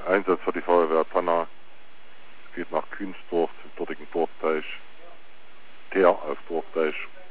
Einsatz für die Feuerwehr Panna. Es geht nach Künsdorf, zum dortigen Dorfteich. Teer auf Dorfteich.